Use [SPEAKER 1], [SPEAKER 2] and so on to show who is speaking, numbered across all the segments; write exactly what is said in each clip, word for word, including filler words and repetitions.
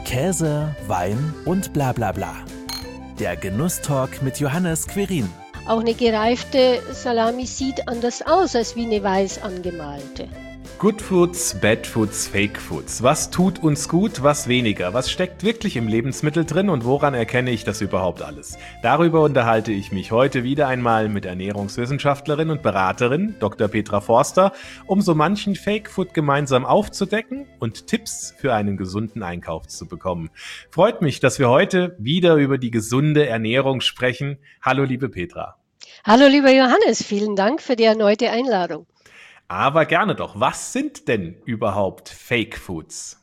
[SPEAKER 1] Käse, Wein und bla bla bla. Der Genusstalk mit Johannes Querin.
[SPEAKER 2] Auch eine gereifte Salami sieht anders aus als wie eine weiß angemalte.
[SPEAKER 3] Good Foods, Bad Foods, Fake Foods. Was tut uns gut, was weniger? Was steckt wirklich im Lebensmittel drin und woran erkenne ich das überhaupt alles? Darüber unterhalte ich mich heute wieder einmal mit Ernährungswissenschaftlerin und Beraterin Doktor Petra Forster, um so manchen Fake Food gemeinsam aufzudecken und Tipps für einen gesunden Einkauf zu bekommen. Freut mich, dass wir heute wieder über die gesunde Ernährung sprechen. Hallo liebe Petra.
[SPEAKER 2] Hallo lieber Johannes, vielen Dank für die erneute Einladung.
[SPEAKER 3] Aber gerne doch. Was sind denn überhaupt Fake Foods?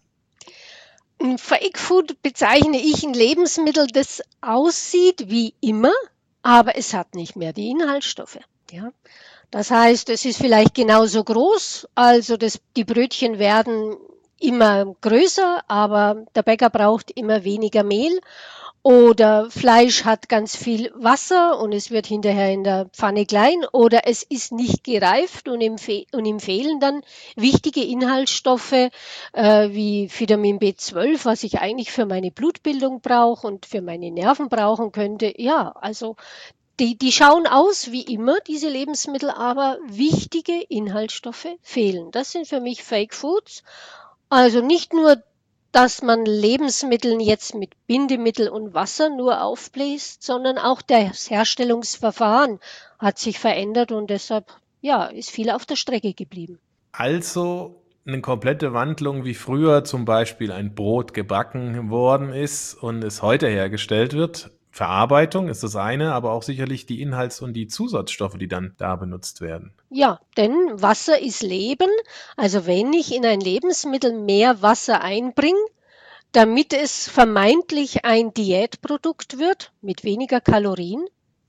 [SPEAKER 2] Ein Fake Food bezeichne ich ein Lebensmittel, das aussieht wie immer, aber es hat nicht mehr die Inhaltsstoffe. Ja? Das heißt, es ist vielleicht genauso groß, also das, die Brötchen werden immer größer, aber der Bäcker braucht immer weniger Mehl. Oder Fleisch hat ganz viel Wasser und es wird hinterher in der Pfanne klein. Oder es ist nicht gereift und ihm, fe- und ihm fehlen dann wichtige Inhaltsstoffe äh, wie Vitamin B zwölf, was ich eigentlich für meine Blutbildung brauche und für meine Nerven brauchen könnte. Ja, also die, die schauen aus wie immer, diese Lebensmittel, aber wichtige Inhaltsstoffe fehlen. Das sind für mich Fake Foods. Also nicht nur dass man Lebensmitteln jetzt mit Bindemittel und Wasser nur aufbläst, sondern auch das Herstellungsverfahren hat sich verändert und deshalb ja, ist viel auf der Strecke geblieben.
[SPEAKER 3] Also eine komplette Wandlung, wie früher zum Beispiel ein Brot gebacken worden ist und es heute hergestellt wird. Verarbeitung ist das eine, aber auch sicherlich die Inhalts- und die Zusatzstoffe, die dann da benutzt werden.
[SPEAKER 2] Ja, denn Wasser ist Leben. Also wenn ich in ein Lebensmittel mehr Wasser einbringe, damit es vermeintlich ein Diätprodukt wird mit weniger Kalorien,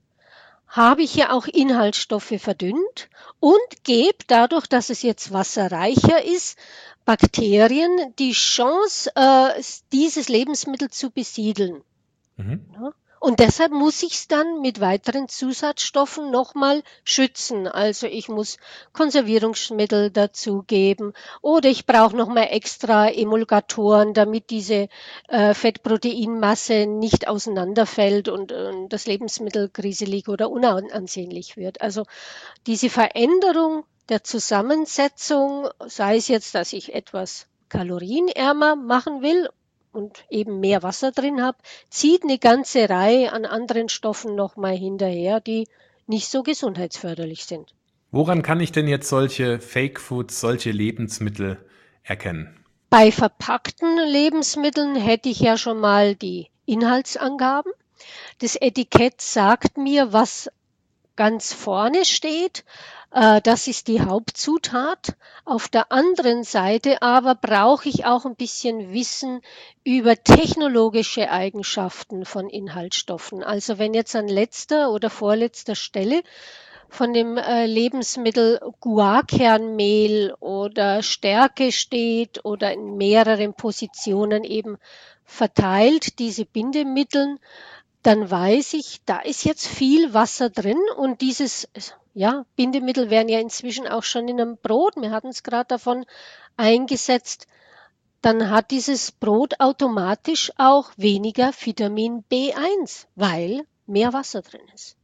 [SPEAKER 2] habe ich ja auch Inhaltsstoffe verdünnt und gebe dadurch, dass es jetzt wasserreicher ist, Bakterien die Chance, äh, dieses Lebensmittel zu besiedeln.
[SPEAKER 3] Mhm.
[SPEAKER 2] Ja. Und deshalb muss ich es dann mit weiteren Zusatzstoffen nochmal schützen. Also ich muss Konservierungsmittel dazugeben oder ich brauche nochmal extra Emulgatoren, damit diese äh, Fettproteinmasse nicht auseinanderfällt und äh, das Lebensmittel griselig oder unansehnlich wird. Also diese Veränderung der Zusammensetzung, sei es jetzt, dass ich etwas kalorienärmer machen will und eben mehr Wasser drin habe, zieht eine ganze Reihe an anderen Stoffen nochmal hinterher, die nicht so gesundheitsförderlich sind.
[SPEAKER 3] Woran kann ich denn jetzt solche Fake Foods, solche Lebensmittel erkennen?
[SPEAKER 2] Bei verpackten Lebensmitteln hätte ich ja schon mal die Inhaltsangaben. Das Etikett sagt mir, was ganz vorne steht. Äh, das ist die Hauptzutat. Auf der anderen Seite aber brauche ich auch ein bisschen Wissen über technologische Eigenschaften von Inhaltsstoffen. Also wenn jetzt an letzter oder vorletzter Stelle von dem äh, Lebensmittel Guarkernmehl oder Stärke steht oder in mehreren Positionen eben verteilt, diese Bindemittel, dann weiß ich, da ist jetzt viel Wasser drin und dieses, ja, Bindemittel werden ja inzwischen auch schon in einem Brot, wir hatten es gerade davon, eingesetzt, dann hat dieses Brot automatisch auch weniger Vitamin B eins, weil mehr Wasser drin ist.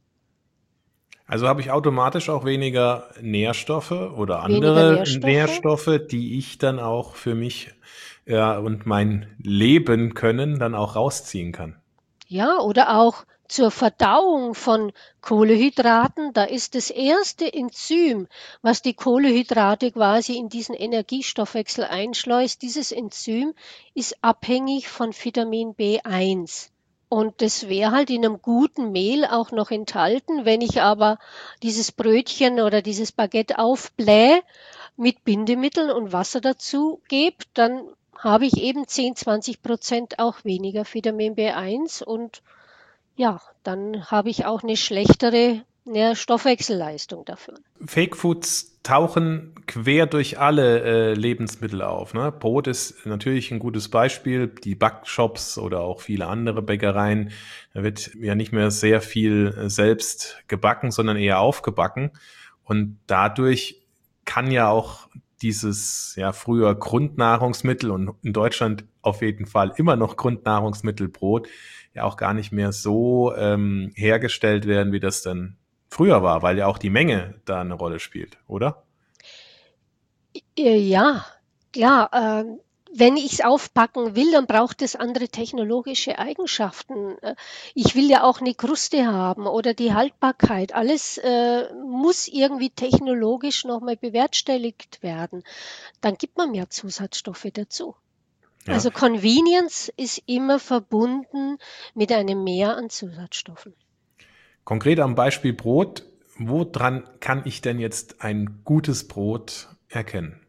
[SPEAKER 3] Also habe ich automatisch auch weniger Nährstoffe oder
[SPEAKER 2] Weniger
[SPEAKER 3] andere
[SPEAKER 2] Nährstoffe.
[SPEAKER 3] Nährstoffe, die ich dann auch für mich ja, und mein Leben können dann auch rausziehen kann.
[SPEAKER 2] Ja, oder auch zur Verdauung von Kohlenhydraten. Da ist das erste Enzym, was die Kohlenhydrate quasi in diesen Energiestoffwechsel einschleust. Dieses Enzym ist abhängig von Vitamin B eins. Und das wäre halt in einem guten Mehl auch noch enthalten. Wenn ich aber dieses Brötchen oder dieses Baguette aufblähe, mit Bindemitteln und Wasser dazu gebe, dann habe ich eben zehn, zwanzig Prozent auch weniger Vitamin B eins und ja, dann habe ich auch eine schlechtere ja, Stoffwechselleistung dafür.
[SPEAKER 3] Fake Foods tauchen quer durch alle äh, Lebensmittel auf. Ne? Brot ist natürlich ein gutes Beispiel. Die Backshops oder auch viele andere Bäckereien, da wird ja nicht mehr sehr viel äh, selbst gebacken, sondern eher aufgebacken. Und dadurch kann ja auch dieses ja früher Grundnahrungsmittel und in Deutschland auf jeden Fall immer noch Grundnahrungsmittel Brot ja auch gar nicht mehr so ähm, hergestellt werden, wie das dann früher war, weil ja auch die Menge da eine Rolle spielt, oder?
[SPEAKER 2] Äh, Ja, klar. ähm, Wenn ich es aufbacken will, dann braucht es andere technologische Eigenschaften. Äh, Ich will ja auch eine Kruste haben oder die Haltbarkeit. Alles äh, muss irgendwie technologisch nochmal bewerkstelligt werden. Dann gibt man mehr Zusatzstoffe dazu.
[SPEAKER 3] Ja.
[SPEAKER 2] Also Convenience ist immer verbunden mit einem Mehr an Zusatzstoffen.
[SPEAKER 3] Konkret am Beispiel Brot, woran kann ich denn jetzt ein gutes Brot erkennen?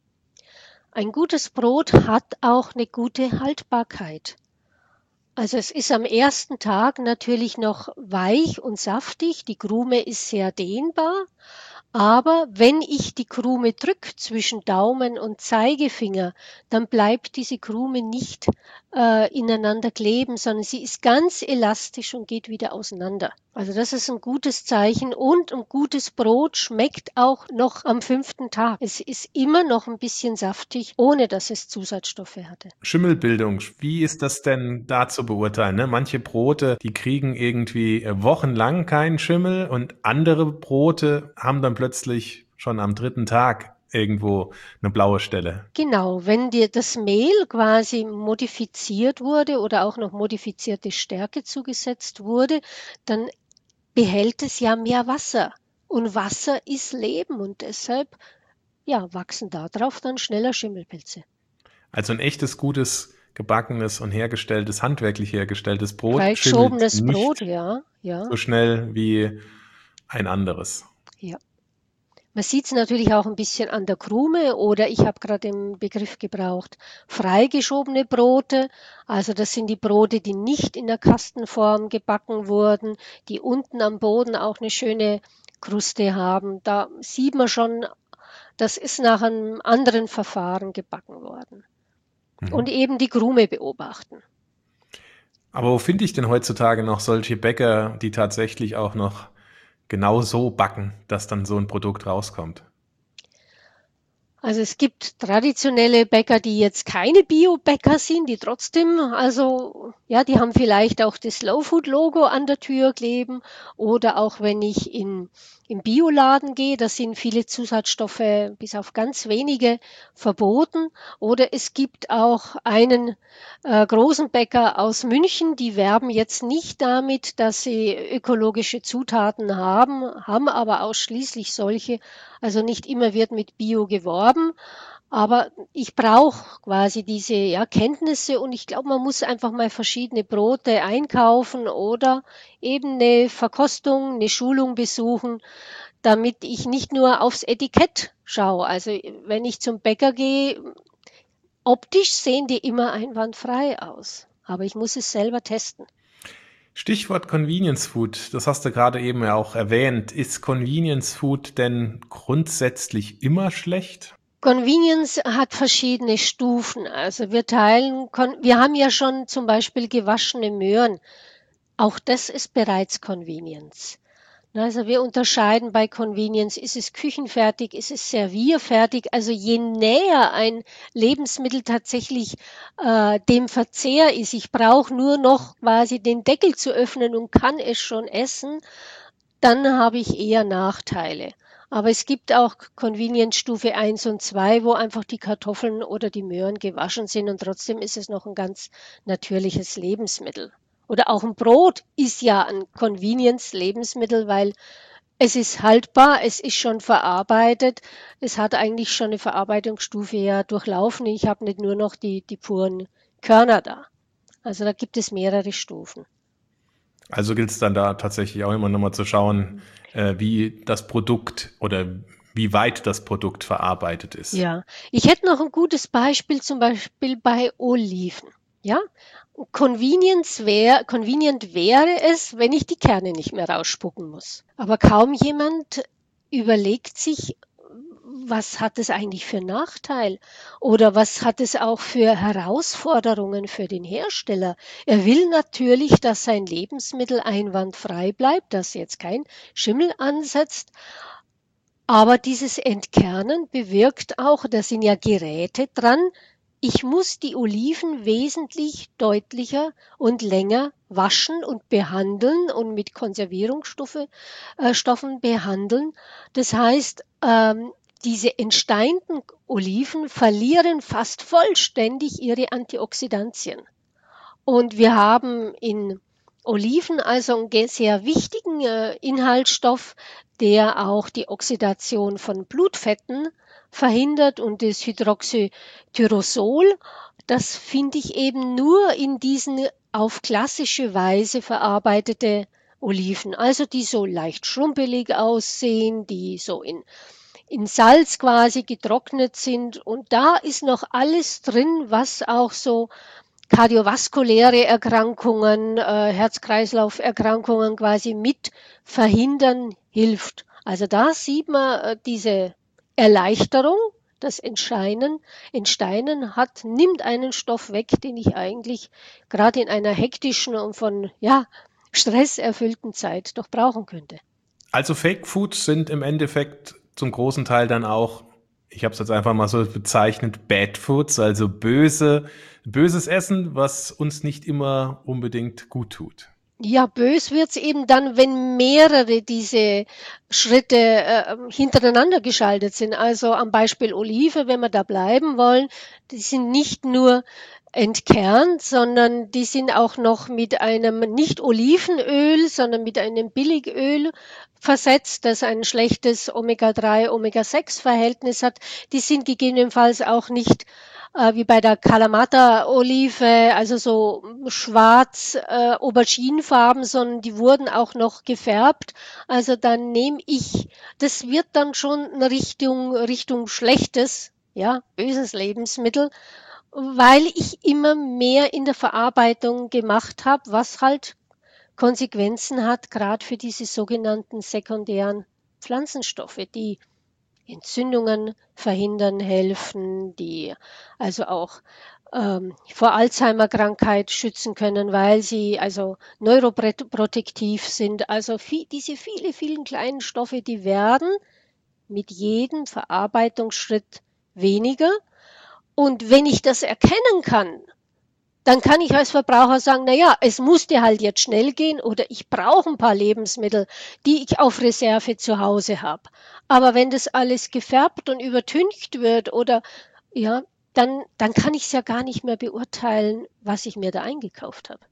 [SPEAKER 2] Ein gutes Brot hat auch eine gute Haltbarkeit. Also es ist am ersten Tag natürlich noch weich und saftig, die Krume ist sehr dehnbar, aber wenn ich die Krume drücke zwischen Daumen und Zeigefinger, dann bleibt diese Krume nicht äh, ineinander kleben, sondern sie ist ganz elastisch und geht wieder auseinander. Also das ist ein gutes Zeichen und ein gutes Brot schmeckt auch noch am fünften Tag. Es ist immer noch ein bisschen saftig, ohne dass es Zusatzstoffe hatte.
[SPEAKER 3] Schimmelbildung, wie ist das denn da zu beurteilen? Ne? Manche Brote, die kriegen irgendwie äh, wochenlang keinen Schimmel und andere Brote haben dann plötzlich schon am dritten Tag irgendwo eine blaue Stelle.
[SPEAKER 2] Genau, wenn dir das Mehl quasi modifiziert wurde oder auch noch modifizierte Stärke zugesetzt wurde, dann behält es ja mehr Wasser. Und Wasser ist Leben und deshalb ja, wachsen darauf dann schneller Schimmelpilze.
[SPEAKER 3] Also ein echtes, gutes, gebackenes und hergestelltes, handwerklich hergestelltes Brot schimmelt
[SPEAKER 2] Freigeschobenes Brot,
[SPEAKER 3] nicht
[SPEAKER 2] ja, ja,
[SPEAKER 3] so schnell wie ein anderes.
[SPEAKER 2] ja. Man sieht es natürlich auch ein bisschen an der Krume oder ich habe gerade den Begriff gebraucht, freigeschobene Brote. Also das sind die Brote, die nicht in der Kastenform gebacken wurden, die unten am Boden auch eine schöne Kruste haben. Da sieht man schon, das ist nach einem anderen Verfahren gebacken worden. Und
[SPEAKER 3] Mhm.
[SPEAKER 2] eben die Krume beobachten.
[SPEAKER 3] Aber wo finde ich denn heutzutage noch solche Bäcker, die tatsächlich auch noch genau so backen, dass dann so ein Produkt rauskommt?
[SPEAKER 2] Also es gibt traditionelle Bäcker, die jetzt keine Bio-Bäcker sind, die trotzdem, also ja, die haben vielleicht auch das Slow-Food-Logo an der Tür kleben oder auch wenn ich in im Bioladen gehe, da sind viele Zusatzstoffe bis auf ganz wenige verboten. Oder es gibt auch einen äh, großen Bäcker aus München, die werben jetzt nicht damit, dass sie ökologische Zutaten haben, haben aber ausschließlich solche. Also nicht immer wird mit Bio geworben, aber ich brauche quasi diese ja, Kenntnisse und ich glaube, man muss einfach mal verschiedene Brote einkaufen oder eben eine Verkostung, eine Schulung besuchen, damit ich nicht nur aufs Etikett schaue. Also wenn ich zum Bäcker gehe, optisch sehen die immer einwandfrei aus, aber ich muss es selber testen.
[SPEAKER 3] Stichwort Convenience Food, das hast du gerade eben ja auch erwähnt. Ist Convenience Food denn grundsätzlich immer schlecht?
[SPEAKER 2] Convenience hat verschiedene Stufen. Also wir teilen, wir haben ja schon zum Beispiel gewaschene Möhren. Auch das ist bereits Convenience. Also wir unterscheiden bei Convenience, ist es küchenfertig, ist es servierfertig. Also je näher ein Lebensmittel tatsächlich äh, dem Verzehr ist, ich brauche nur noch quasi den Deckel zu öffnen und kann es schon essen, dann habe ich eher Nachteile. Aber es gibt auch Convenience-Stufe eins und zwei, wo einfach die Kartoffeln oder die Möhren gewaschen sind und trotzdem ist es noch ein ganz natürliches Lebensmittel. Oder auch ein Brot ist ja ein Convenience-Lebensmittel, weil es ist haltbar, es ist schon verarbeitet, es hat eigentlich schon eine Verarbeitungsstufe ja durchlaufen. Ich habe nicht nur noch die, die puren Körner da. Also da gibt es mehrere Stufen.
[SPEAKER 3] Also gilt es dann da tatsächlich auch immer nochmal zu schauen, äh, wie das Produkt oder wie weit das Produkt verarbeitet ist.
[SPEAKER 2] Ja, ich hätte noch ein gutes Beispiel, zum Beispiel bei Oliven. Ja, Convenience wär, convenient wäre es, wenn ich die Kerne nicht mehr rausspucken muss. Aber kaum jemand überlegt sich, was hat es eigentlich für Nachteil? Oder was hat es auch für Herausforderungen für den Hersteller? Er will natürlich, dass sein Lebensmittel einwandfrei bleibt, dass jetzt kein Schimmel ansetzt. Aber dieses Entkernen bewirkt auch, da sind ja Geräte dran, ich muss die Oliven wesentlich deutlicher und länger waschen und behandeln und mit Konservierungsstoffe, äh, Stoffen behandeln. Das heißt, ähm, diese entsteinten Oliven verlieren fast vollständig ihre Antioxidantien. Und wir haben in Oliven also einen sehr wichtigen äh, Inhaltsstoff, der auch die Oxidation von Blutfetten verhindert, und das Hydroxytyrosol, das finde ich eben nur in diesen auf klassische Weise verarbeitete Oliven, also die so leicht schrumpelig aussehen, die so in, in Salz quasi getrocknet sind, und da ist noch alles drin, was auch so kardiovaskuläre Erkrankungen, äh, Herz-Kreislauf-Erkrankungen quasi mit verhindern hilft. Also da sieht man äh, diese Erleichterung, das Entsteinen, Entsteinen hat, nimmt einen Stoff weg, den ich eigentlich gerade in einer hektischen und von ja, Stress erfüllten Zeit doch brauchen könnte.
[SPEAKER 3] Also Fake Foods sind im Endeffekt zum großen Teil dann auch, ich habe es jetzt einfach mal so bezeichnet, Bad Foods, also böse, böses Essen, was uns nicht immer unbedingt gut tut.
[SPEAKER 2] Ja, bös wird's eben dann, wenn mehrere diese Schritte äh, hintereinander geschaltet sind. Also am Beispiel Olive, wenn wir da bleiben wollen, die sind nicht nur entkernt, sondern die sind auch noch mit einem nicht Olivenöl, sondern mit einem Billigöl versetzt, das ein schlechtes Omega drei, Omega sechs Verhältnis hat. Die sind gegebenenfalls auch nicht äh, wie bei der Kalamata-Olive, also so schwarz äh, auberginenfarben, sondern die wurden auch noch gefärbt. Also dann nehme ich, das wird dann schon Richtung, Richtung schlechtes, ja, böses Lebensmittel, weil ich immer mehr in der Verarbeitung gemacht habe, was halt Konsequenzen hat, gerade für diese sogenannten sekundären Pflanzenstoffe, die Entzündungen verhindern helfen, die also auch ähm, vor Alzheimer-Krankheit schützen können, weil sie also neuroprotektiv sind. Also viel, diese viele, vielen kleinen Stoffe, die werden mit jedem Verarbeitungsschritt weniger. Und wenn ich das erkennen kann, dann kann ich als Verbraucher sagen, na ja, es musste halt jetzt schnell gehen oder ich brauche ein paar Lebensmittel, die ich auf Reserve zu Hause habe. Aber wenn das alles gefärbt und übertüncht wird oder ja, dann, dann kann ich es ja gar nicht mehr beurteilen, was ich mir da eingekauft habe.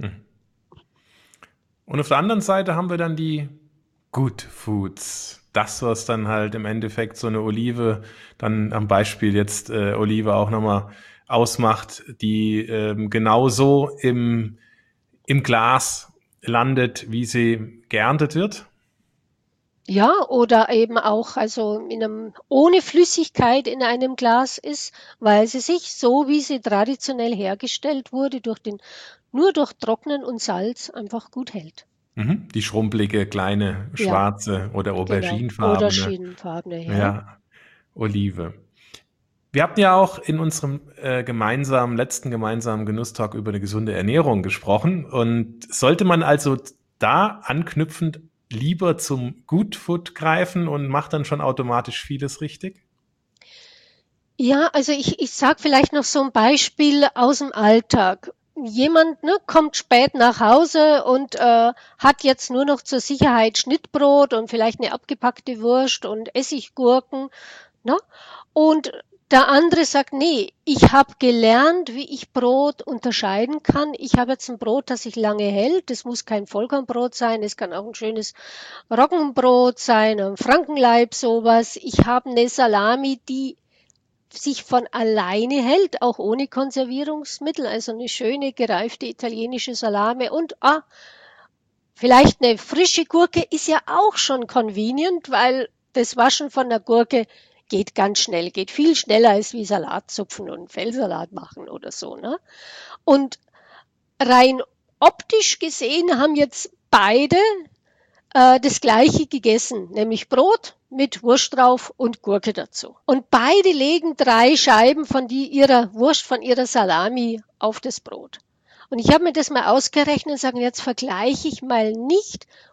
[SPEAKER 3] Und auf der anderen Seite haben wir dann die Good Foods. Das, was dann halt im Endeffekt so eine Olive, dann am Beispiel jetzt äh, Olive auch nochmal ausmacht, die ähm, genauso im, im Glas landet, wie sie geerntet wird.
[SPEAKER 2] Ja, oder eben auch also in einem, ohne Flüssigkeit in einem Glas ist, weil sie sich so, wie sie traditionell hergestellt wurde, durch den, nur durch Trocknen und Salz einfach gut hält.
[SPEAKER 3] Mhm. Die schrumpelige, kleine,
[SPEAKER 2] Ja,
[SPEAKER 3] schwarze oder
[SPEAKER 2] genau.
[SPEAKER 3] auberginefarbene,
[SPEAKER 2] Auberginenfarbene, ja.
[SPEAKER 3] ja, Olive. Wir hatten ja auch in unserem äh, gemeinsamen, letzten gemeinsamen Genusstalk über eine gesunde Ernährung gesprochen. Und sollte man also da anknüpfend lieber zum Good Food greifen und macht dann schon automatisch vieles richtig?
[SPEAKER 2] Ja, also ich, ich sage vielleicht noch so ein Beispiel aus dem Alltag. Jemand ne, kommt spät nach Hause und äh, hat jetzt nur noch zur Sicherheit Schnittbrot und vielleicht eine abgepackte Wurst und Essiggurken. Ne? Und der andere sagt, nee, ich habe gelernt, wie ich Brot unterscheiden kann. Ich habe jetzt ein Brot, das sich lange hält. Das muss kein Vollkornbrot sein. Es kann auch ein schönes Roggenbrot sein, ein Frankenleib, sowas. Ich habe eine Salami, die sich von alleine hält, auch ohne Konservierungsmittel. Also eine schöne, gereifte italienische Salami. Und ah, vielleicht eine frische Gurke ist ja auch schon convenient, weil das Waschen von der Gurke geht ganz schnell, geht viel schneller als wie Salat zupfen und Feldsalat machen oder so. Ne? Und rein optisch gesehen haben jetzt beide äh, das Gleiche gegessen, nämlich Brot mit Wurst drauf und Gurke dazu. Und beide legen drei Scheiben von die, ihrer Wurst, von ihrer Salami auf das Brot. Und ich habe mir das mal ausgerechnet und sagen, jetzt vergleiche ich mal nicht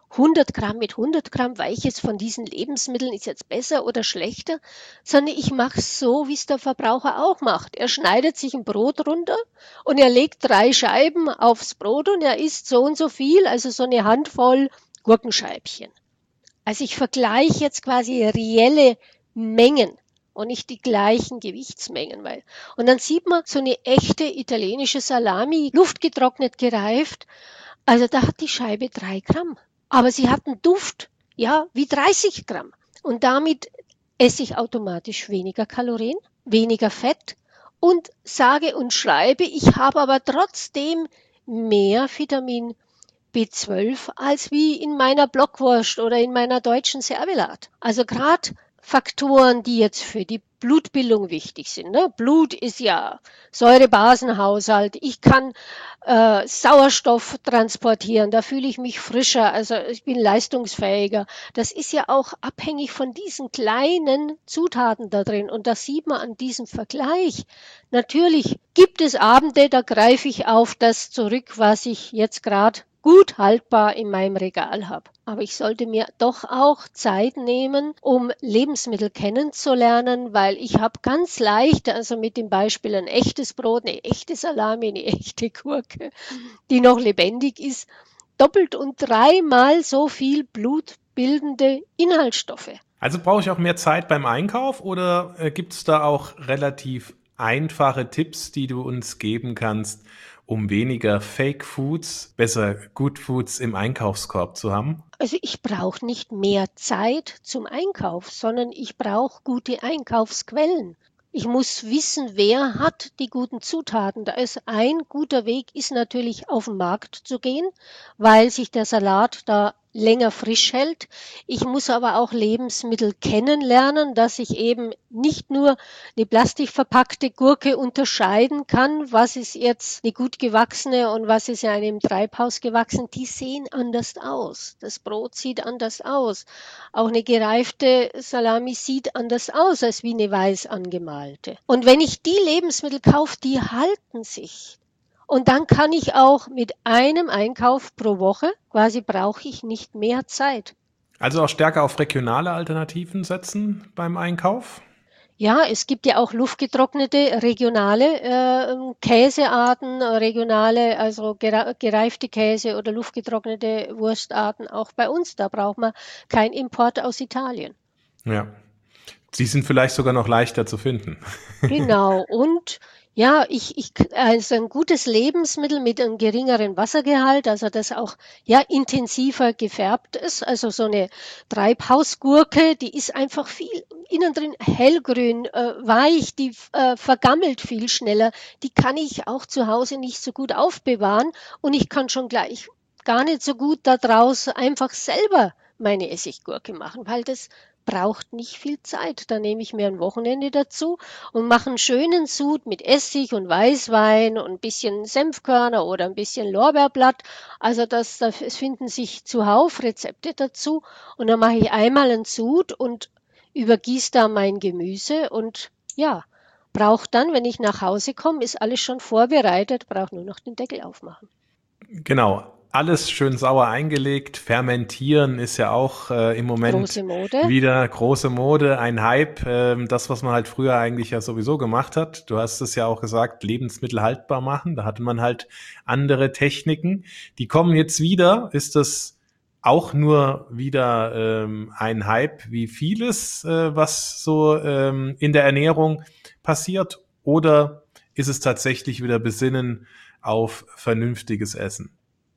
[SPEAKER 2] hundert Gramm mit hundert Gramm Weiches von diesen Lebensmitteln ist jetzt besser oder schlechter, sondern ich mache es so, wie es der Verbraucher auch macht. Er schneidet sich ein Brot runter und er legt drei Scheiben aufs Brot und er isst so und so viel, also so eine Handvoll Gurkenscheibchen. Also ich vergleiche jetzt quasi reelle Mengen und nicht die gleichen Gewichtsmengen. Weil und dann sieht man so eine echte italienische Salami, luftgetrocknet gereift, also da hat die Scheibe drei Gramm. Aber sie hat einen Duft, ja, wie dreißig Gramm. Und damit esse ich automatisch weniger Kalorien, weniger Fett und sage und schreibe, ich habe aber trotzdem mehr Vitamin B zwölf als wie in meiner Blockwurst oder in meiner deutschen Servelat. Also gerade Faktoren, die jetzt für die Blutbildung wichtig sind. Ne? Blut ist ja Säurebasenhaushalt. Ich kann äh, Sauerstoff transportieren, da fühle ich mich frischer, also ich bin leistungsfähiger. Das ist ja auch abhängig von diesen kleinen Zutaten da drin. Und das sieht man an diesem Vergleich. Natürlich gibt es Abende, da greife ich auf das zurück, was ich jetzt gerade gut haltbar in meinem Regal habe. Aber ich sollte mir doch auch Zeit nehmen, um Lebensmittel kennenzulernen, weil ich habe ganz leicht, also mit dem Beispiel ein echtes Brot, eine echte Salami, eine echte Gurke, die noch lebendig ist, doppelt und dreimal so viel blutbildende Inhaltsstoffe.
[SPEAKER 3] Also brauche ich auch mehr Zeit beim Einkauf oder äh, gibt es da auch relativ einfache Tipps, die du uns geben kannst, um weniger Fake Foods, besser Good Foods im Einkaufskorb zu haben?
[SPEAKER 2] Also ich brauche nicht mehr Zeit zum Einkauf, sondern ich brauche gute Einkaufsquellen. Ich muss wissen, wer hat die guten Zutaten. Da ist ein guter Weg, ist natürlich auf den Markt zu gehen, weil sich der Salat da länger frisch hält. Ich muss aber auch Lebensmittel kennenlernen, dass ich eben nicht nur eine plastikverpackte Gurke unterscheiden kann, was ist jetzt eine gut gewachsene und was ist ja einem Treibhaus gewachsen. Die sehen anders aus. Das Brot sieht anders aus. Auch eine gereifte Salami sieht anders aus als wie eine weiß angemalte. Und wenn ich die Lebensmittel kaufe, die halten sich. Und dann kann ich auch mit einem Einkauf pro Woche, quasi brauche ich nicht mehr Zeit.
[SPEAKER 3] Also auch stärker auf regionale Alternativen setzen beim Einkauf?
[SPEAKER 2] Ja, es gibt ja auch luftgetrocknete regionale äh, Käsearten, regionale, also gereifte Käse oder luftgetrocknete Wurstarten auch bei uns. Da braucht man keinen Import aus Italien.
[SPEAKER 3] Ja, die sind vielleicht sogar noch leichter zu finden.
[SPEAKER 2] Genau, und ja, ich, ich, also ein gutes Lebensmittel mit einem geringeren Wassergehalt, also das auch ja intensiver gefärbt ist, also so eine Treibhausgurke, die ist einfach viel innen drin hellgrün, äh, weich, die äh, vergammelt viel schneller, die kann ich auch zu Hause nicht so gut aufbewahren und ich kann schon gleich gar nicht so gut da draußen einfach selber meine Essiggurke machen, weil das braucht nicht viel Zeit. Da nehme ich mir ein Wochenende dazu und mache einen schönen Sud mit Essig und Weißwein und ein bisschen Senfkörner oder ein bisschen Lorbeerblatt. Also das, das es finden sich zuhauf Rezepte dazu. Und dann mache ich einmal einen Sud und übergieße da mein Gemüse und ja, brauche dann, wenn ich nach Hause komme, ist alles schon vorbereitet, brauche nur noch den Deckel aufmachen.
[SPEAKER 3] Genau. Alles schön sauer eingelegt. Fermentieren ist ja auch äh, im Moment
[SPEAKER 2] Große Mode.
[SPEAKER 3] wieder große Mode, ein Hype. Ähm, das, was man halt früher eigentlich ja sowieso gemacht hat. Du hast es ja auch gesagt, Lebensmittel haltbar machen. Da hatte man halt andere Techniken. Die kommen jetzt wieder. Ist das auch nur wieder ähm, ein Hype wie vieles, äh, was so ähm, in der Ernährung passiert? Oder ist es tatsächlich wieder Besinnen auf vernünftiges Essen?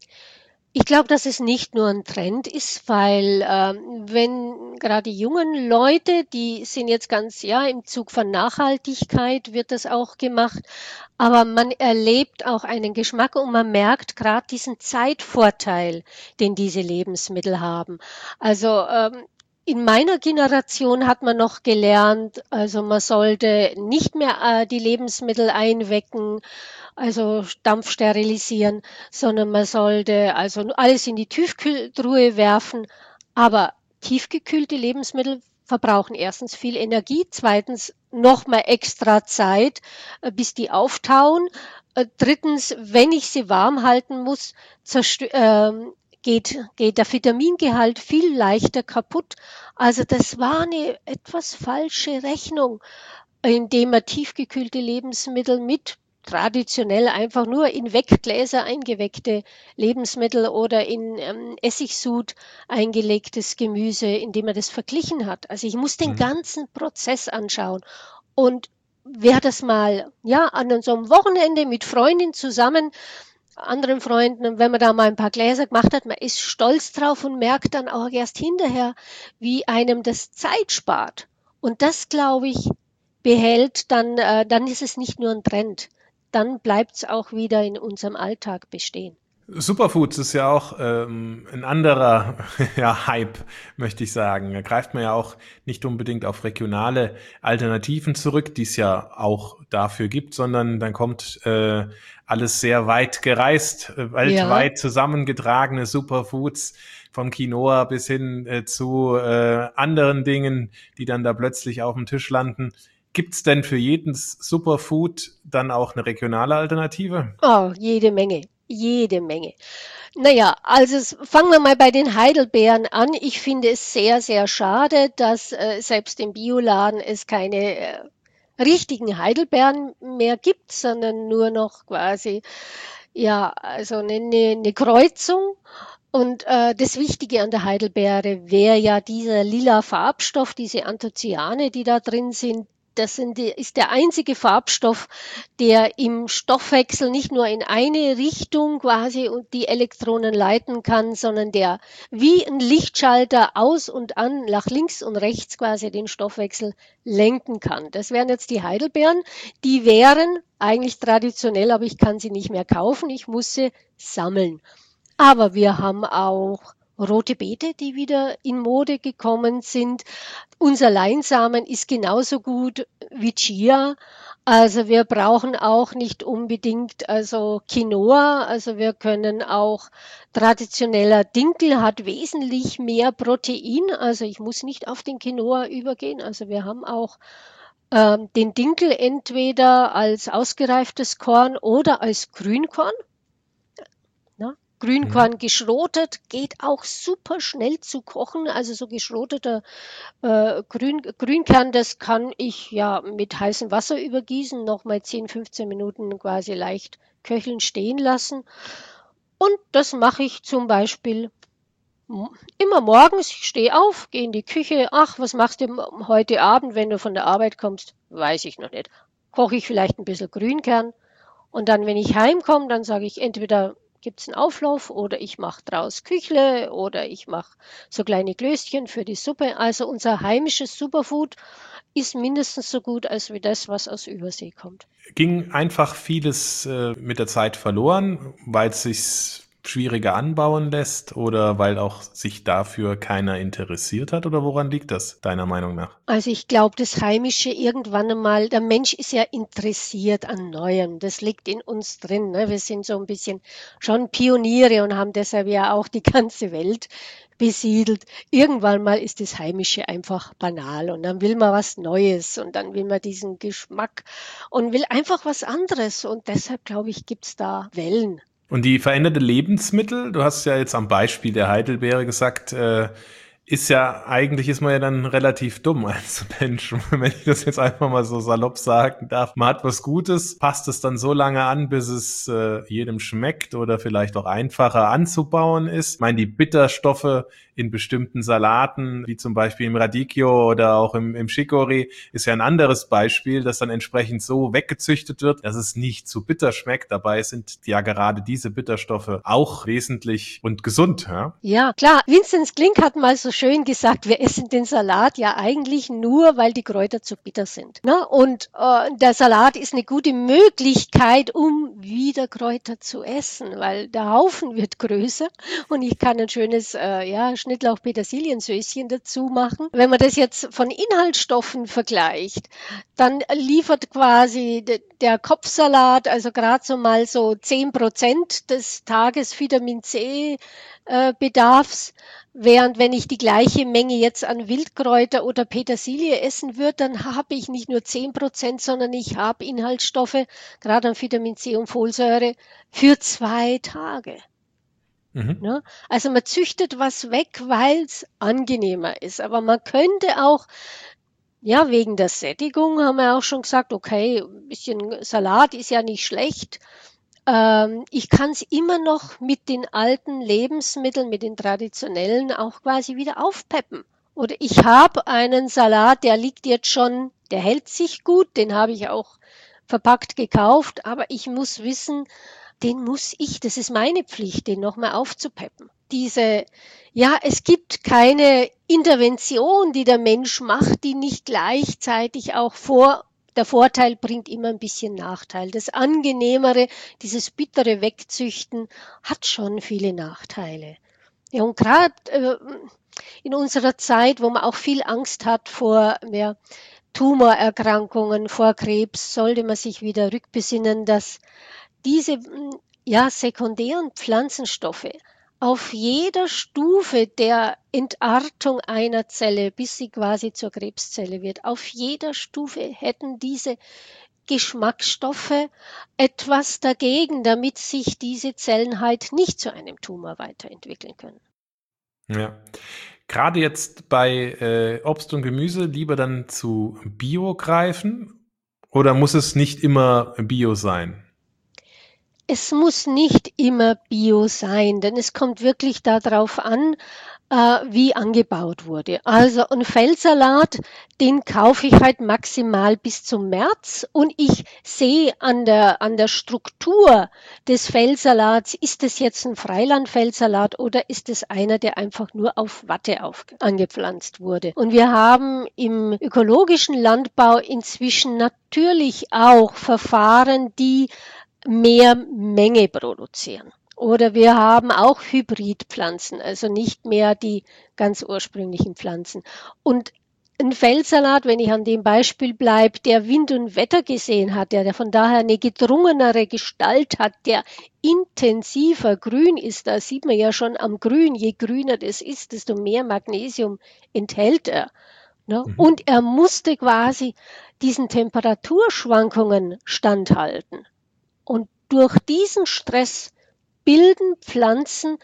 [SPEAKER 2] Ich glaube, dass es nicht nur ein Trend ist, weil ähm, wenn gerade die jungen Leute, die sind jetzt ganz, ja, im Zug von Nachhaltigkeit wird das auch gemacht, aber man erlebt auch einen Geschmack und man merkt gerade diesen Zeitvorteil, den diese Lebensmittel haben. Also ähm, in meiner Generation hat man noch gelernt, also man sollte nicht mehr äh, die Lebensmittel einwecken, also Dampf sterilisieren, sondern man sollte also alles in die Tiefkühltruhe werfen. Aber tiefgekühlte Lebensmittel verbrauchen erstens viel Energie, zweitens nochmal extra Zeit, äh, bis die auftauen. Äh, drittens, wenn ich sie warm halten muss, zerstö- äh, geht, geht der Vitamingehalt viel leichter kaputt. Also das war eine etwas falsche Rechnung, indem man tiefgekühlte Lebensmittel mit traditionell einfach nur in Weggläser eingeweckte Lebensmittel oder in ähm, Essigsud eingelegtes Gemüse, indem man das verglichen hat. Also ich muss den
[SPEAKER 3] Mhm.
[SPEAKER 2] ganzen Prozess anschauen. Und wer das mal, ja, an so einem Wochenende mit Freundin zusammen, anderen Freunden, wenn man da mal ein paar Gläser gemacht hat, man ist stolz drauf und merkt dann auch erst hinterher, wie einem das Zeit spart. Und das, glaube ich, behält, dann, äh, dann ist es nicht nur ein Trend. Dann bleibt es auch wieder in unserem Alltag bestehen.
[SPEAKER 3] Superfoods ist ja auch ähm, ein anderer ja, Hype, möchte ich sagen. Da greift man ja auch nicht unbedingt auf regionale Alternativen zurück, die es ja auch dafür gibt, sondern dann kommt äh, alles sehr weit gereist, äh,
[SPEAKER 2] Ja,
[SPEAKER 3] weltweit zusammengetragene Superfoods, vom Quinoa bis hin äh, zu äh, anderen Dingen, die dann da plötzlich auf dem Tisch landen. Gibt's denn für jedes Superfood dann auch eine regionale Alternative?
[SPEAKER 2] oh, jede Menge, jede Menge. Naja, also s- fangen wir mal bei den Heidelbeeren an. Ich finde es sehr, sehr schade, dass äh, selbst im Bioladen es keine äh, richtigen Heidelbeeren mehr gibt, sondern nur noch quasi, ja, also eine, eine, eine Kreuzung. Und äh, das Wichtige an der Heidelbeere wäre ja dieser lila Farbstoff, diese Anthocyane, die da drin sind. Das sind die, ist der einzige Farbstoff, der im Stoffwechsel nicht nur in eine Richtung quasi und die Elektronen leiten kann, sondern der wie ein Lichtschalter aus und an, nach links und rechts quasi den Stoffwechsel lenken kann. Das wären jetzt die Heidelbeeren. Die wären eigentlich traditionell, aber ich kann sie nicht mehr kaufen. Ich muss sie sammeln. Aber wir haben auch rote Beete, die wieder in Mode gekommen sind. Unser Leinsamen ist genauso gut wie Chia. Also wir brauchen auch nicht unbedingt also Quinoa. Also wir können auch traditioneller Dinkel hat wesentlich mehr Protein. Also ich muss nicht auf den Quinoa übergehen. Also wir haben auch ähm, den Dinkel entweder als ausgereiftes Korn oder als Grünkorn. Ne?
[SPEAKER 3] Mhm.
[SPEAKER 2] Grünkorn geschrotet geht auch super schnell zu kochen. Also so geschroteter äh, Grün, Grünkern, das kann ich ja mit heißem Wasser übergießen, nochmal zehn, fünfzehn Minuten quasi leicht köcheln stehen lassen. Und das mache ich zum Beispiel m- immer morgens. Ich stehe auf, gehe in die Küche. Ach, was machst du m- heute Abend, wenn du von der Arbeit kommst? Weiß ich noch nicht. Koche ich vielleicht ein bisschen Grünkern. Und dann, wenn ich heimkomme, dann sage ich, entweder gibt's einen Auflauf oder ich mache draus Küchle oder ich mache so kleine Klößchen für die Suppe. Also unser heimisches Superfood ist mindestens so gut als wie das, was aus Übersee kommt.
[SPEAKER 3] Ging einfach vieles äh, mit der Zeit verloren, weil es sich schwieriger anbauen lässt oder weil auch sich dafür keiner interessiert hat? Oder woran liegt das, deiner Meinung nach?
[SPEAKER 2] Also ich glaube, das Heimische irgendwann einmal, der Mensch ist ja interessiert an Neuem. Das liegt in uns drin. Ne? Wir sind so ein bisschen schon Pioniere und haben deshalb ja auch die ganze Welt besiedelt. Irgendwann mal ist das Heimische einfach banal und dann will man was Neues und dann will man diesen Geschmack und will einfach was anderes. Und deshalb, glaube ich, gibt's da Wellen.
[SPEAKER 3] Und die veränderte Lebensmittel, du hast ja jetzt am Beispiel der Heidelbeere gesagt, äh, ist ja, eigentlich ist man ja dann relativ dumm als Mensch, wenn ich das jetzt einfach mal so salopp sagen darf. Man hat was Gutes, passt es dann so lange an, bis es äh, jedem schmeckt oder vielleicht auch einfacher anzubauen ist. Ich meine, die Bitterstoffe in bestimmten Salaten, wie zum Beispiel im Radicchio oder auch im, im Chicorée, ist ja ein anderes Beispiel, das dann entsprechend so weggezüchtet wird, dass es nicht zu bitter schmeckt. Dabei sind ja gerade diese Bitterstoffe auch wesentlich und gesund. Ja?
[SPEAKER 2] Ja, klar. Vinzenz Klink hat mal so schön gesagt, wir essen den Salat ja eigentlich nur, weil die Kräuter zu bitter sind. Ne? Und äh, der Salat ist eine gute Möglichkeit, um wieder Kräuter zu essen, weil der Haufen wird größer und ich kann ein schönes äh, ja, Schnittlauch-Petersiliensößchen dazu machen. Wenn man das jetzt von Inhaltsstoffen vergleicht, dann liefert quasi de, der Kopfsalat, also gerade so mal so zehn Prozent des Tages Vitamin C äh, Bedarfs, während wenn ich die gleiche Menge jetzt an Wildkräuter oder Petersilie essen würde, dann habe ich nicht nur zehn Prozent, sondern ich habe Inhaltsstoffe, gerade an Vitamin C und Folsäure, für zwei Tage.
[SPEAKER 3] Mhm.
[SPEAKER 2] Ne? Also man züchtet was weg, weil es angenehmer ist. Aber man könnte auch, ja, wegen der Sättigung haben wir auch schon gesagt, okay, ein bisschen Salat ist ja nicht schlecht. Ähm, ich kann es immer noch mit den alten Lebensmitteln, mit den traditionellen auch quasi wieder aufpeppen. Oder ich habe einen Salat, der liegt jetzt schon, der hält sich gut, den habe ich auch verpackt gekauft, aber ich muss wissen, den muss ich, das ist meine Pflicht, den nochmal aufzupeppen. Diese, ja, es gibt keine Intervention, die der Mensch macht, die nicht gleichzeitig auch vor, der Vorteil bringt immer ein bisschen Nachteil. Das Angenehmere, dieses bittere Wegzüchten, hat schon viele Nachteile. Ja, und gerade äh, in unserer Zeit, wo man auch viel Angst hat vor ja, Tumorerkrankungen, vor Krebs, sollte man sich wieder rückbesinnen, dass diese ja, sekundären Pflanzenstoffe auf jeder Stufe der Entartung einer Zelle, bis sie quasi zur Krebszelle wird, auf jeder Stufe hätten diese Geschmacksstoffe etwas dagegen, damit sich diese Zellen halt nicht zu einem Tumor weiterentwickeln können.
[SPEAKER 3] Ja. Gerade jetzt bei äh, Obst und Gemüse lieber dann zu Bio greifen oder muss es nicht immer Bio sein?
[SPEAKER 2] Es muss nicht immer Bio sein, denn es kommt wirklich darauf an, äh, wie angebaut wurde. Also ein Feldsalat, den kaufe ich halt maximal bis zum März und ich sehe an der, an der Struktur des Feldsalats, ist es jetzt ein Freilandfeldsalat oder ist es einer, der einfach nur auf Watte auf, angepflanzt wurde. Und wir haben im ökologischen Landbau inzwischen natürlich auch Verfahren, die mehr Menge produzieren. Oder wir haben auch Hybridpflanzen, also nicht mehr die ganz ursprünglichen Pflanzen. Und ein Feldsalat, wenn ich an dem Beispiel bleibe, der Wind und Wetter gesehen hat, der, der von daher eine gedrungenere Gestalt hat, der intensiver grün ist, da sieht man ja schon am Grün, je grüner das ist, desto mehr Magnesium enthält er. Ne?
[SPEAKER 3] Mhm.
[SPEAKER 2] Und er musste quasi diesen Temperaturschwankungen standhalten. Und durch diesen Stress bilden Pflanzen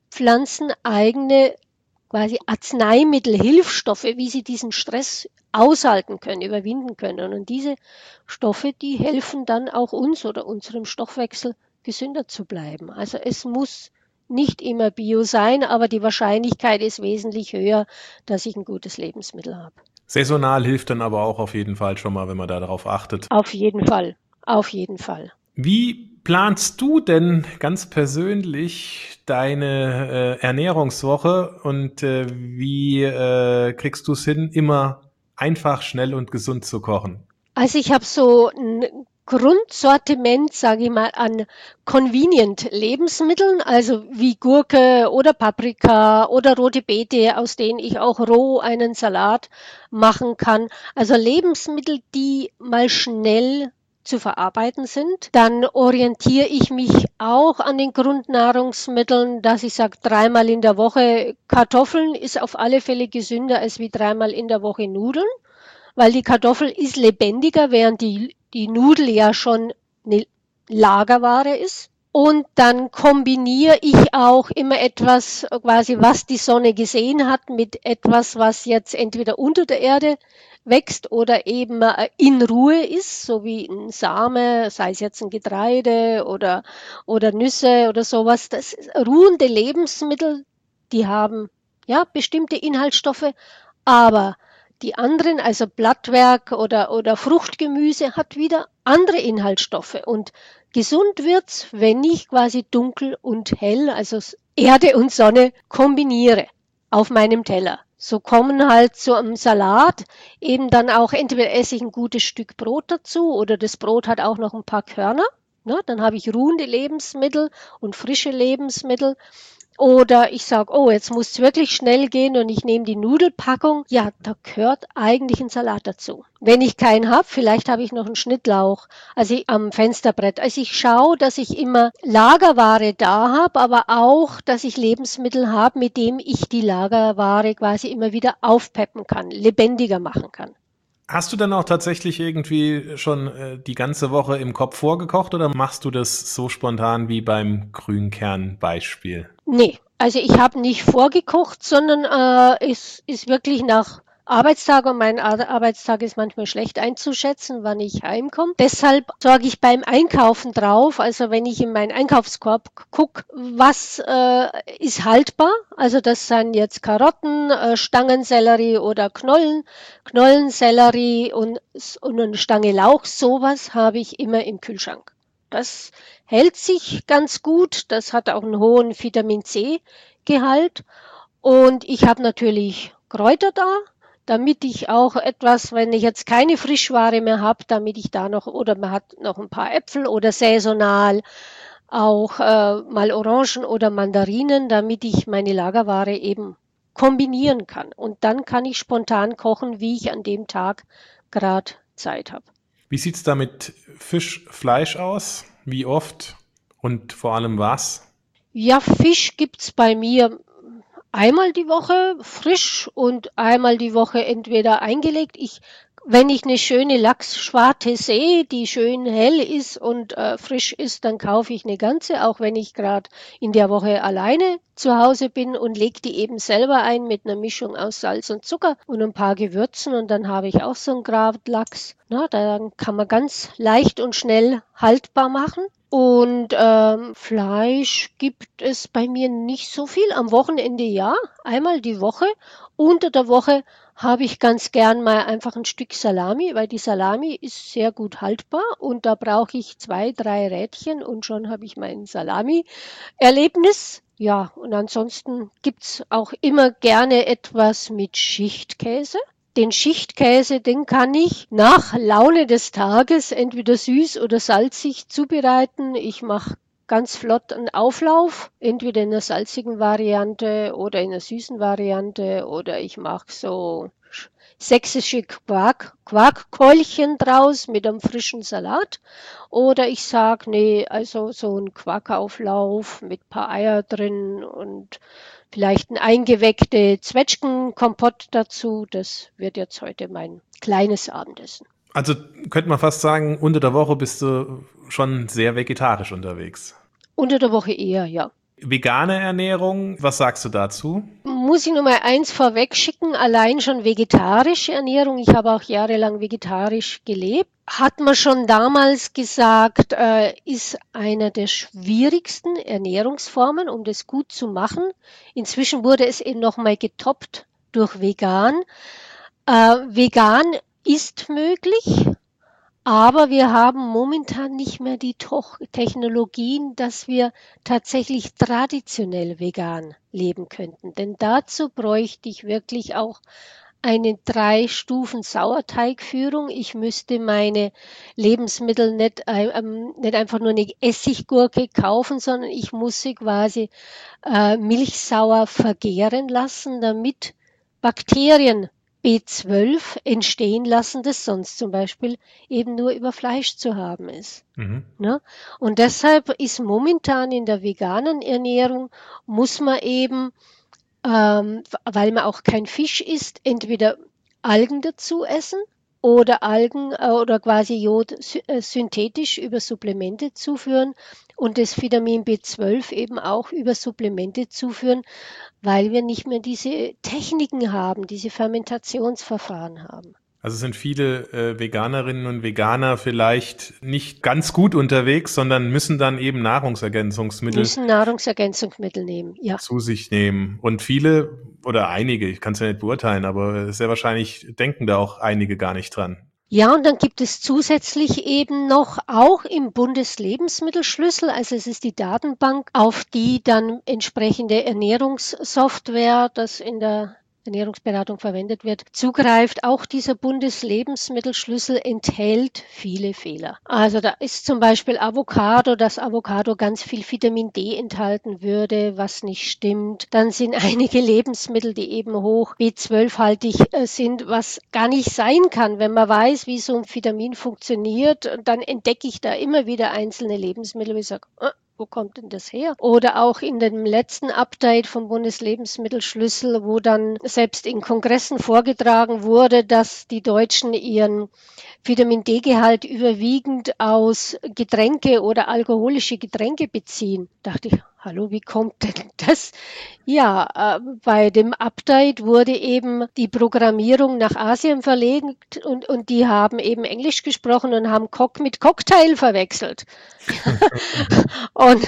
[SPEAKER 2] pflanzeneigene quasi Arzneimittel, Hilfsstoffe, wie sie diesen Stress aushalten können, überwinden können. Und diese Stoffe, die helfen dann auch uns oder unserem Stoffwechsel gesünder zu bleiben. Also es muss nicht immer Bio sein, aber die Wahrscheinlichkeit ist wesentlich höher, dass ich ein gutes Lebensmittel habe.
[SPEAKER 3] Saisonal hilft dann aber auch auf jeden Fall schon mal, wenn man da darauf achtet.
[SPEAKER 2] Auf jeden Fall, auf jeden Fall.
[SPEAKER 3] Wie planst du denn ganz persönlich deine äh, Ernährungswoche und äh, wie äh, kriegst du es hin, immer einfach, schnell und gesund zu kochen?
[SPEAKER 2] Also ich habe so ein Grundsortiment, sage ich mal, an convenient Lebensmitteln, also wie Gurke oder Paprika oder rote Beete, aus denen ich auch roh einen Salat machen kann. Also Lebensmittel, die mal schnell zu verarbeiten sind. Dann orientiere ich mich auch an den Grundnahrungsmitteln, dass ich sage, dreimal in der Woche Kartoffeln ist auf alle Fälle gesünder als wie dreimal in der Woche Nudeln, weil die Kartoffel ist lebendiger, während die, die Nudel ja schon eine Lagerware ist. Und dann kombiniere ich auch immer etwas, quasi was die Sonne gesehen hat, mit etwas, was jetzt entweder unter der Erde wächst oder eben in Ruhe ist, so wie ein Same, sei es jetzt ein Getreide oder, oder Nüsse oder sowas. Das ist ruhende Lebensmittel, die haben ja bestimmte Inhaltsstoffe, aber die anderen, also Blattwerk oder, oder Fruchtgemüse, hat wieder andere Inhaltsstoffe. Und gesund wird's, wenn ich quasi dunkel und hell, also Erde und Sonne, kombiniere auf meinem Teller. So kommen halt zu einem Salat eben dann auch, entweder esse ich ein gutes Stück Brot dazu oder das Brot hat auch noch ein paar Körner. Ne? Dann habe ich ruhende Lebensmittel und frische Lebensmittel. Oder ich sage, oh, jetzt muss es wirklich schnell gehen und ich nehme die Nudelpackung. Ja, da gehört eigentlich ein Salat dazu. Wenn ich keinen habe, vielleicht habe ich noch einen Schnittlauch, also am Fensterbrett. Also ich schaue, dass ich immer Lagerware da habe, aber auch, dass ich Lebensmittel habe, mit dem ich die Lagerware quasi immer wieder aufpeppen kann, lebendiger machen kann.
[SPEAKER 3] Hast du dann auch tatsächlich irgendwie schon äh, die ganze Woche im Kopf vorgekocht oder machst du das so spontan wie beim Grünkern-Beispiel?
[SPEAKER 2] Nee, also ich habe nicht vorgekocht, sondern äh, es ist wirklich nach Arbeitstag und mein Ar Arbeitstag ist manchmal schlecht einzuschätzen, wann ich heimkomme. Deshalb sorge ich beim Einkaufen drauf, also wenn ich in meinen Einkaufskorb gucke, was äh, ist haltbar. Also das sind jetzt Karotten, äh, Stangensellerie oder Knollen, Knollensellerie und, und eine Stange Lauch. Sowas habe ich immer im Kühlschrank. Das hält sich ganz gut. Das hat auch einen hohen Vitamin C-Gehalt. Und ich habe natürlich Kräuter da, damit ich auch etwas, wenn ich jetzt keine Frischware mehr habe, damit ich da noch, oder man hat noch ein paar Äpfel oder saisonal auch äh, mal Orangen oder Mandarinen, damit ich meine Lagerware eben kombinieren kann. Und dann kann ich spontan kochen, wie ich an dem Tag gerade Zeit habe.
[SPEAKER 3] Wie sieht's da mit Fisch, Fleisch aus? Wie oft und vor allem was?
[SPEAKER 2] Ja, Fisch gibt's bei mir einmal die Woche frisch und einmal die Woche entweder eingelegt. Ich, wenn ich eine schöne Lachsschwarte sehe, die schön hell ist und äh, frisch ist, dann kaufe ich eine ganze, auch wenn ich gerade in der Woche alleine zu Hause bin und lege die eben selber ein mit einer Mischung aus Salz und Zucker und ein paar Gewürzen und dann habe ich auch so einen Grablachs. Na, dann kann man ganz leicht und schnell haltbar machen. Und ähm, Fleisch gibt es bei mir nicht so viel. Am Wochenende ja, einmal die Woche. Unter der Woche habe ich ganz gern mal einfach ein Stück Salami, weil die Salami ist sehr gut haltbar und da brauche ich zwei, drei Rädchen und schon habe ich mein Salami-Erlebnis. Ja, und ansonsten gibt's auch immer gerne etwas mit Schichtkäse. Den Schichtkäse, den kann ich nach Laune des Tages entweder süß oder salzig zubereiten. Ich mache ganz flott einen Auflauf, entweder in der salzigen Variante oder in der süßen Variante oder ich mache so sächsische Quark, Quarkkeulchen draus mit einem frischen Salat. Oder ich sage, nee, also so ein Quarkauflauf mit paar Eier drin und vielleicht ein eingeweckte Zwetschgenkompott dazu. Das wird jetzt heute mein kleines Abendessen.
[SPEAKER 3] Also könnte man fast sagen, unter der Woche bist du schon sehr vegetarisch unterwegs.
[SPEAKER 2] Unter der Woche eher, ja.
[SPEAKER 3] Vegane Ernährung, was sagst du dazu?
[SPEAKER 2] Muss ich nur mal eins vorweg schicken, allein schon vegetarische Ernährung, ich habe auch jahrelang vegetarisch gelebt, hat man schon damals gesagt, äh, ist einer der schwierigsten Ernährungsformen, um das gut zu machen. Inzwischen wurde es eben nochmal getoppt durch vegan. Äh, vegan ist möglich. Aber wir haben momentan nicht mehr die Technologien, dass wir tatsächlich traditionell vegan leben könnten. Denn dazu bräuchte ich wirklich auch eine drei Stufen Sauerteigführung. Ich müsste meine Lebensmittel nicht, ähm, nicht einfach nur eine Essiggurke kaufen, sondern ich muss sie quasi äh, milchsauer vergären lassen, damit Bakterien B zwölf entstehen lassen, das sonst zum Beispiel eben nur über Fleisch zu haben ist.
[SPEAKER 3] Mhm.
[SPEAKER 2] Ne? Und deshalb ist momentan in der veganen Ernährung, muss man eben, ähm, weil man auch kein Fisch isst, entweder Algen dazu essen oder Algen äh, oder quasi Jod äh, synthetisch über Supplemente zuführen und das Vitamin B zwölf eben auch über Supplemente zuführen, weil wir nicht mehr diese Techniken haben, diese Fermentationsverfahren haben.
[SPEAKER 3] Also sind viele äh, Veganerinnen und Veganer vielleicht nicht ganz gut unterwegs, sondern müssen dann eben Nahrungsergänzungsmittel
[SPEAKER 2] Müssen Nahrungsergänzungsmittel nehmen, ja.
[SPEAKER 3] zu sich nehmen. Und viele oder einige, ich kann es ja nicht beurteilen, aber sehr wahrscheinlich denken da auch einige gar nicht dran.
[SPEAKER 2] Ja, und dann gibt es zusätzlich eben noch auch im Bundeslebensmittelschlüssel, also es ist die Datenbank, auf die dann entsprechende Ernährungssoftware, das in der Ernährungsberatung verwendet wird, zugreift. Auch dieser Bundeslebensmittelschlüssel enthält viele Fehler. Also da ist zum Beispiel Avocado, dass Avocado ganz viel Vitamin D enthalten würde, was nicht stimmt. Dann sind einige Lebensmittel, die eben hoch B zwölf haltig sind, was gar nicht sein kann. Wenn man weiß, wie so ein Vitamin funktioniert, dann entdecke ich da immer wieder einzelne Lebensmittel, wo ich sage, äh, wo kommt denn das her? Oder auch in dem letzten Update vom Bundeslebensmittelschlüssel, wo dann selbst in Kongressen vorgetragen wurde, dass die Deutschen ihren Vitamin-D-Gehalt überwiegend aus Getränke oder alkoholische Getränke beziehen. Dachte ich, hallo, wie kommt denn das? Ja, äh, bei dem Update wurde eben die Programmierung nach Asien verlegt und, und die haben eben Englisch gesprochen und haben Cock mit Cocktail verwechselt. Und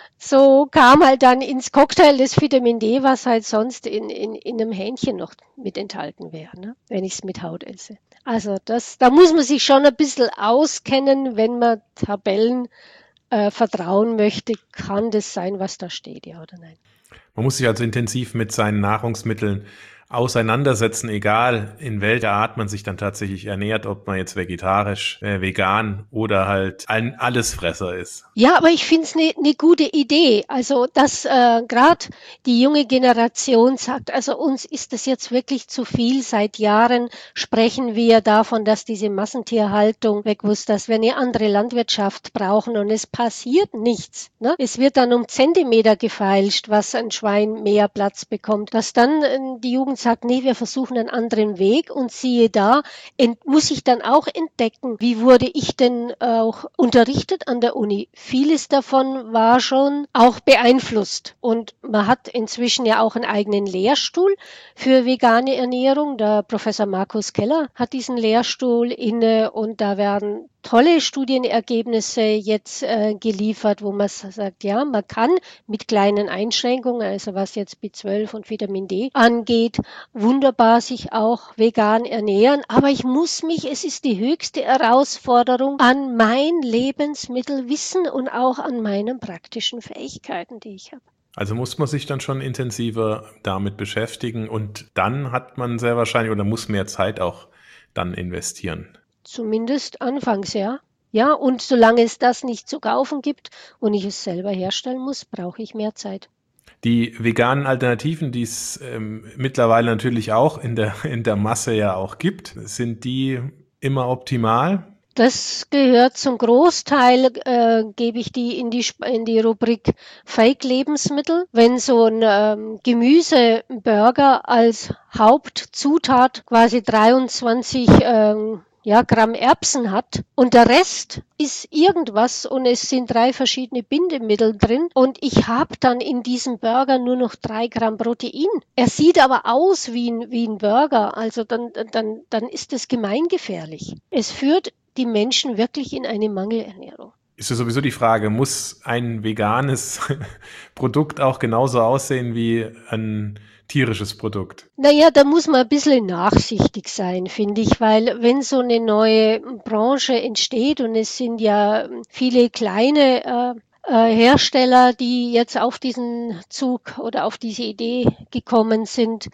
[SPEAKER 2] so kam halt dann ins Cocktail das Vitamin D, was halt sonst in, in, in einem Hähnchen noch mit enthalten wäre, ne? Wenn ich es mit Haut esse. Also das, da muss man sich schon ein bisschen auskennen, wenn man Tabellen äh, vertrauen möchte. Kann das sein, was da steht, ja oder nein?
[SPEAKER 3] Man muss sich also intensiv mit seinen Nahrungsmitteln auseinandersetzen, egal in welcher Art man sich dann tatsächlich ernährt, ob man jetzt vegetarisch, äh, vegan oder halt ein Allesfresser ist.
[SPEAKER 2] Ja, aber ich finde es eine ne gute Idee. Also, dass äh, gerade die junge Generation sagt, also uns ist das jetzt wirklich zu viel. Seit Jahren sprechen wir davon, dass diese Massentierhaltung weg muss, dass wir eine andere Landwirtschaft brauchen und es passiert nichts. Ne? Es wird dann um Zentimeter gefeilscht, was ein Schwein mehr Platz bekommt. Dass dann äh, die Jugend sagt, nee, wir versuchen einen anderen Weg und siehe da, ent- muss ich dann auch entdecken, wie wurde ich denn auch unterrichtet an der Uni? Vieles davon war schon auch beeinflusst und man hat inzwischen ja auch einen eigenen Lehrstuhl für vegane Ernährung. Der Professor Markus Keller hat diesen Lehrstuhl inne und da werden tolle Studienergebnisse jetzt äh, geliefert, wo man sagt, ja, man kann mit kleinen Einschränkungen, also was jetzt B zwölf und Vitamin D angeht, wunderbar sich auch vegan ernähren. Aber ich muss mich, es ist die höchste Herausforderung, an mein Lebensmittelwissen und auch an meinen praktischen Fähigkeiten, die ich habe.
[SPEAKER 3] Also muss man sich dann schon intensiver damit beschäftigen und dann hat man sehr wahrscheinlich oder muss mehr Zeit auch dann investieren.
[SPEAKER 2] Zumindest anfangs, ja. Ja, und solange es das nicht zu kaufen gibt und ich es selber herstellen muss, brauche ich mehr Zeit.
[SPEAKER 3] Die veganen Alternativen, die es ähm, mittlerweile natürlich auch in der, in der Masse ja auch gibt, sind die immer optimal?
[SPEAKER 2] Das gehört zum Großteil, äh, gebe ich die in die in die Rubrik Fake-Lebensmittel. Wenn so ein ähm, Gemüseburger als Hauptzutat quasi dreiundzwanzig ähm, ja, Gramm Erbsen hat und der Rest ist irgendwas und es sind drei verschiedene Bindemittel drin und ich habe dann in diesem Burger nur noch drei Gramm Protein. Er sieht aber aus wie ein, wie ein Burger, also dann, dann, dann ist es gemeingefährlich. Es führt die Menschen wirklich in eine Mangelernährung.
[SPEAKER 3] Ist ja sowieso die Frage, muss ein veganes Produkt auch genauso aussehen wie ein tierisches Produkt?
[SPEAKER 2] Naja, da muss man ein bisschen nachsichtig sein, finde ich, weil wenn so eine neue Branche entsteht und es sind ja viele kleine äh, äh, Hersteller, die jetzt auf diesen Zug oder auf diese Idee gekommen sind,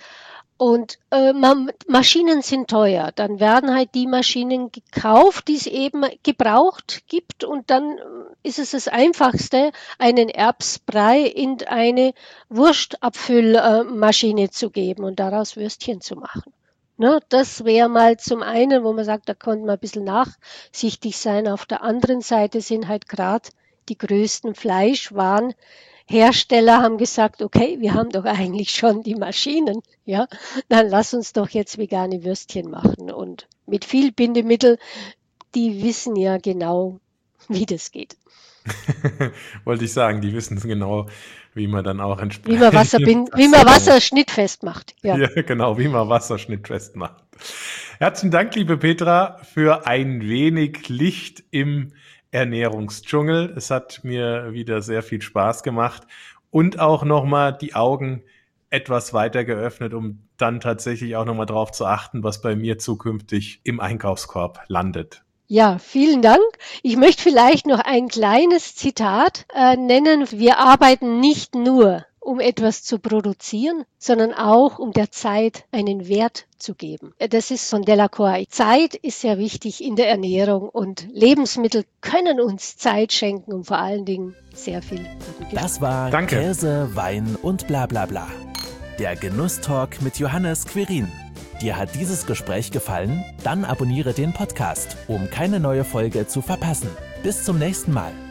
[SPEAKER 2] und äh, man, Maschinen sind teuer, dann werden halt die Maschinen gekauft, die es eben gebraucht gibt und dann ist es das Einfachste, einen Erbsbrei in eine Wurstabfüllmaschine äh, zu geben und daraus Würstchen zu machen. Ne, das wäre mal zum einen, wo man sagt, da konnte man ein bisschen nachsichtig sein. Auf der anderen Seite sind halt gerade die größten Fleischwaren Hersteller haben gesagt, okay, wir haben doch eigentlich schon die Maschinen, ja, dann lass uns doch jetzt vegane Würstchen machen und mit viel Bindemittel, die wissen ja genau, wie das geht.
[SPEAKER 3] Wollte ich sagen, die wissen genau, wie man dann auch entsprechend...
[SPEAKER 2] Wie man Wasser, bin, wie man Wasser schnittfest macht. Ja.
[SPEAKER 3] Ja, genau, wie man Wasser schnittfest macht. Herzlichen Dank, liebe Petra, für ein wenig Licht im Ernährungsdschungel. Es hat mir wieder sehr viel Spaß gemacht und auch nochmal die Augen etwas weiter geöffnet, um dann tatsächlich auch nochmal drauf zu achten, was bei mir zukünftig im Einkaufskorb landet.
[SPEAKER 2] Ja, vielen Dank. Ich möchte vielleicht noch ein kleines Zitat äh, nennen. Wir arbeiten nicht nur, um etwas zu produzieren, sondern auch, um der Zeit einen Wert zu geben. Das ist von Delacroix. Zeit ist sehr wichtig in der Ernährung und Lebensmittel können uns Zeit schenken und vor allen Dingen sehr viel guten Geschmack.
[SPEAKER 1] Das war
[SPEAKER 3] Danke.
[SPEAKER 1] Käse, Wein und bla bla bla. Der Genusstalk mit Johannes Quirin. Dir hat dieses Gespräch gefallen? Dann abonniere den Podcast, um keine neue Folge zu verpassen. Bis zum nächsten Mal.